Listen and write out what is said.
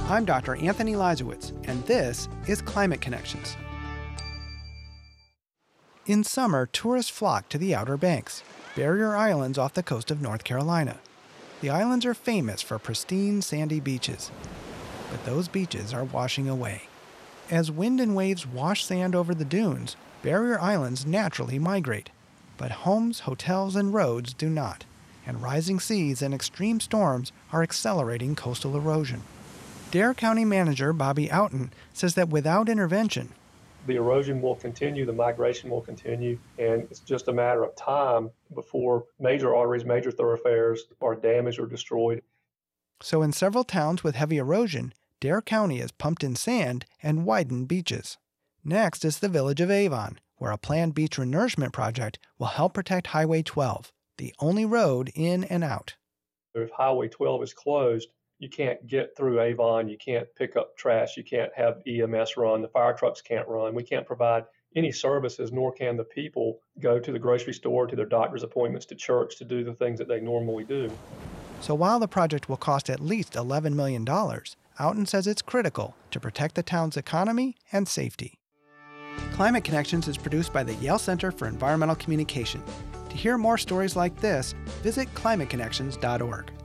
I'm Dr. Anthony Lizowitz, and this is Climate Connections. In summer, tourists flock to the Outer Banks, barrier islands off the coast of North Carolina. The islands are famous for pristine sandy beaches, but those beaches are washing away. As wind and waves wash sand over the dunes, barrier islands naturally migrate, but homes, hotels, and roads do not, and rising seas and extreme storms are accelerating coastal erosion. Dare County Manager Bobby Outen says that without intervention, the erosion will continue, the migration will continue, and it's just a matter of time before major arteries, major thoroughfares are damaged or destroyed. So in several towns with heavy erosion, Dare County has pumped in sand and widened beaches. Next is the village of Avon, where a planned beach renourishment project will help protect Highway 12, the only road in and out. If Highway 12 is closed, you can't get through Avon, you can't pick up trash, you can't have EMS run, the fire trucks can't run, we can't provide any services, nor can the people go to the grocery store, to their doctor's appointments, to church, to do the things that they normally do. So while the project will cost at least $11 million, Outen says it's critical to protect the town's economy and safety. Climate Connections is produced by the Yale Center for Environmental Communication. To hear more stories like this, visit climateconnections.org.